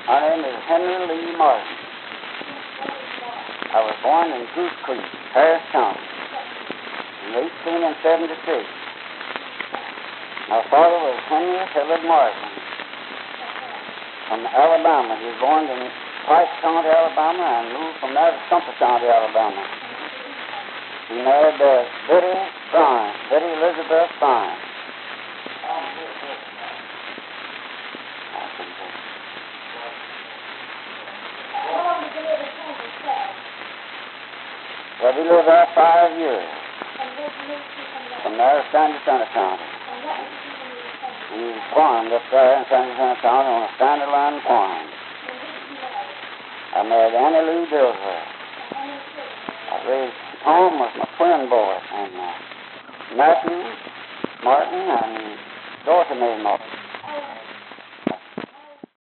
My name is Henry Lee Martin. I was born in Goose Creek, Harris County, in 1876. My father was Henry Hillard Martin from Alabama. He was born in Price County, Alabama, and moved from there to Sumter County, Alabama. He married Betty Elizabeth Fine. Well, we lived there 5 years. From there to San Jacinto County. We farmed up there in San Jacinto County on a standalone farm. I married Annie Lou Dilsworth. I raised home with my twin boys, and Matthew Martin and Dorothy Mae Martin.